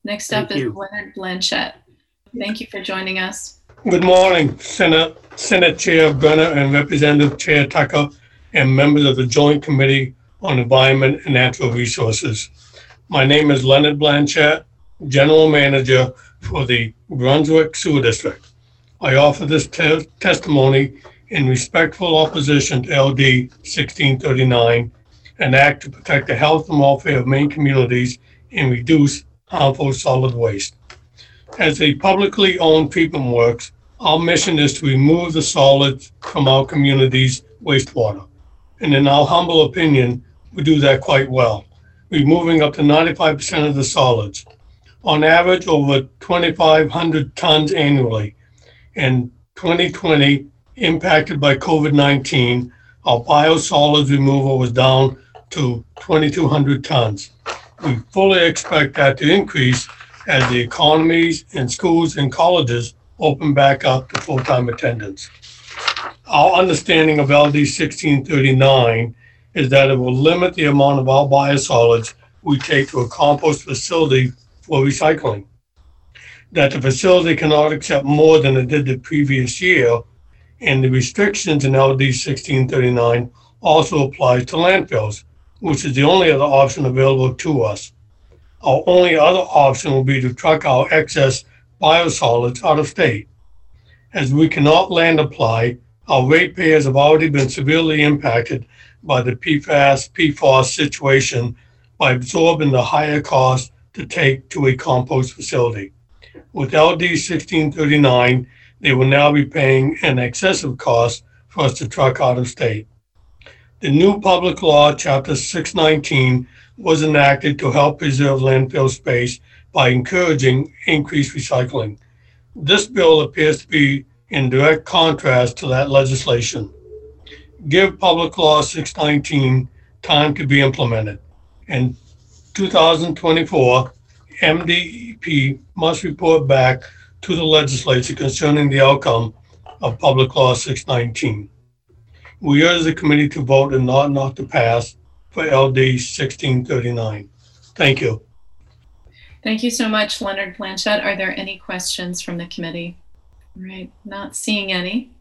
Next up Thank is you. Leonard Blanchette. Thank you for joining us. Good morning, Senate Chair Brenner and Representative Chair Tucker, and members of the Joint Committee on Environment and Natural Resources. My name is Leonard Blanchette, General Manager for the Brunswick Sewer District. I offer this testimony in respectful opposition to LD 1639, an act to protect the health and welfare of Maine communities and reduce harmful solid waste. As a publicly owned treatment works, our mission is to remove the solids from our community's wastewater. And in our humble opinion, we do that quite well, removing up to 95% of the solids. On average, over 2,500 tons annually. In 2020, impacted by COVID-19, our biosolids removal was down to 2,200 tons. We fully expect that to increase as the economies and schools and colleges open back up to full-time attendance. Our understanding of LD 1639 is that it will limit the amount of our biosolids we take to a compost facility for recycling. That the facility cannot accept more than it did the previous year, and the restrictions in LD 1639 also applies to landfills, which is the only other option available to us. Our only other option will be to truck our excess biosolids out of state. As we cannot land apply, our ratepayers have already been severely impacted by the PFAS situation by absorbing the higher cost to take to a compost facility. With LD 1639, they will now be paying an excessive cost for us to truck out of state. The new public law, Chapter 619, was enacted to help preserve landfill space by encouraging increased recycling. This bill appears to be in direct contrast to that legislation. Give Public Law 619 time to be implemented. In 2024, MDEP must report back to the legislature concerning the outcome of Public Law 619. We urge the committee to vote and not to pass for LD 1639. Thank you. Thank you so much, Leonard Blanchette. Are there any questions from the committee? All right, not seeing any.